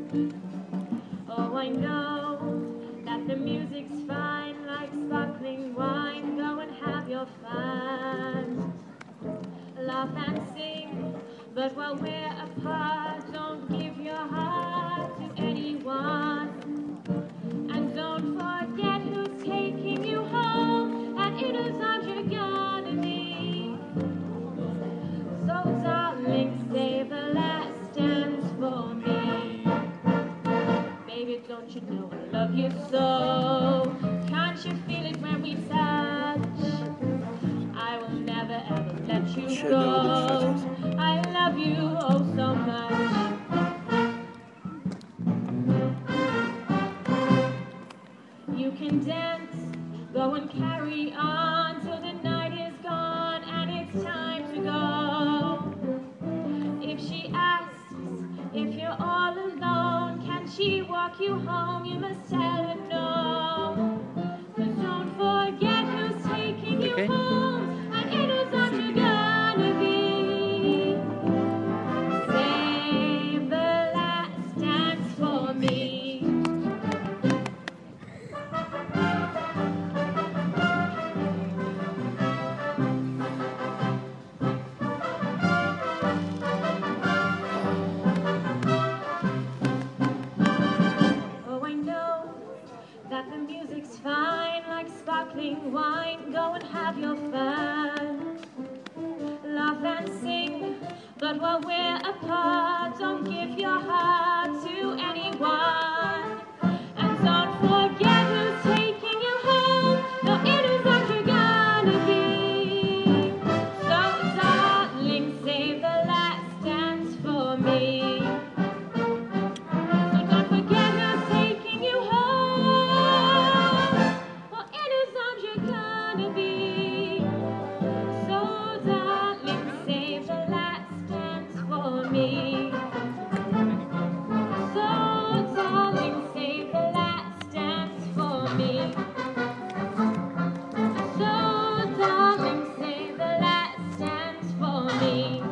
Oh, I know that the music's fine like sparkling wine. Go and have your fun. Laugh and sing, but while we're apart, don't give your heart to anyone. And don't forget who's taking you home, and in whose arms you're gonna be. So darling, save the last dance for me. Baby, don't you know I love you so? Can't you feel it when we touch? I will never ever let you go. I love you oh so much. You can dance, go and carry on till the night is gone and it's time to go. If she asks if you're all alone, can she walk you home? You must tell her no. But don't forget who's taking you home, and in whose arms you're gonna be. Save the last dance for me. That the music's fine like sparkling wine. Go and have your fun. Laugh and sing, but while we're apart, don't give your heart to anyone. And don't forget who's taking you home, no, in whose arms you're gonna be. So darling, save the last dance for me. So don't forget who's taking you home, or in whose arms you're gonna be. So darling, save the last dance for me. So darling, save the last dance for me. So darling, save the last dance for me.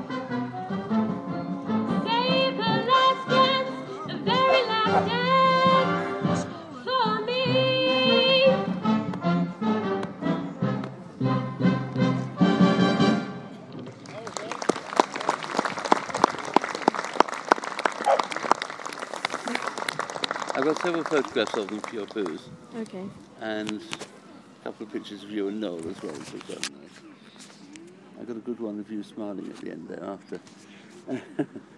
Save the last dance, the very last dance for me. I've got several photographs of them for your booth. Okay. And a couple of pictures of you and Noel as well, which are quite nice. I got a good one of you smiling at the end there after.